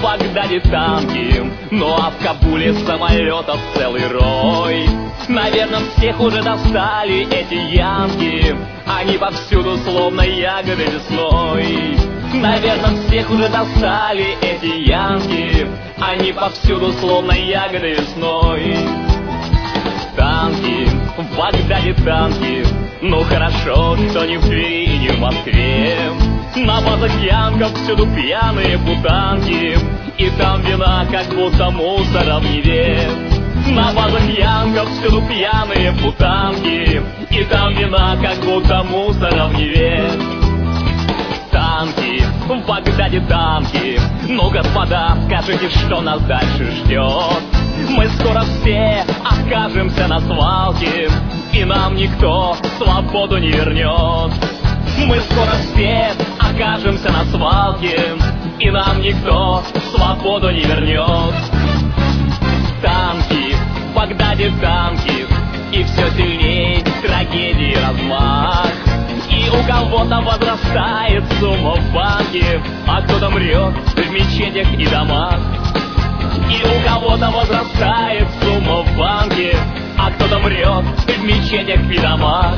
Багдаде танки, ну а в Кабуле самолетов целый рой. Наверное, всех уже достали эти янки, они повсюду словно ягоды весной. Наверное, всех уже достали эти янки, они повсюду словно ягоды весной. Танки, в Багдаде танки, ну хорошо, что не в Твери и не в Москве. На базах янков всюду пьяные путанки, и там вина как будто мусора в Неве. На базах янков всюду пьяные путанки, и там вина как будто мусора в Неве. Танки, в Багдаде танки, ну господа, скажите, что нас дальше ждет? Мы скоро все окажемся на свалке, и нам никто свободу не вернет. Мы скоро все окажемся на свалке, и нам никто свободу не вернет. Танки, в Багдаде танки, и все сильней трагедии размах. И у кого-то возрастает сумма в банке, а кто-то мрет в мечетях и домах. И у кого-то возрастает сумма в банке, а кто-то мрет в мечетях и домах.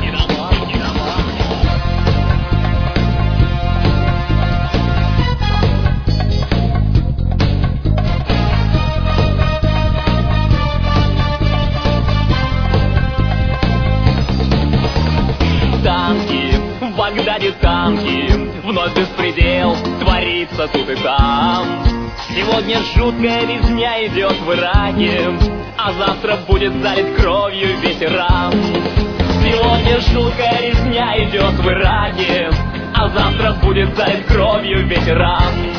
Танки, в Багдаде танки, вновь беспредел творится тут и там. Сегодня жуткая резня идет в Ираке, а завтра будет залит кровью весь Иран. Сегодня жуткая резня идет в Ираке, а завтра будет залит кровью весь Иран.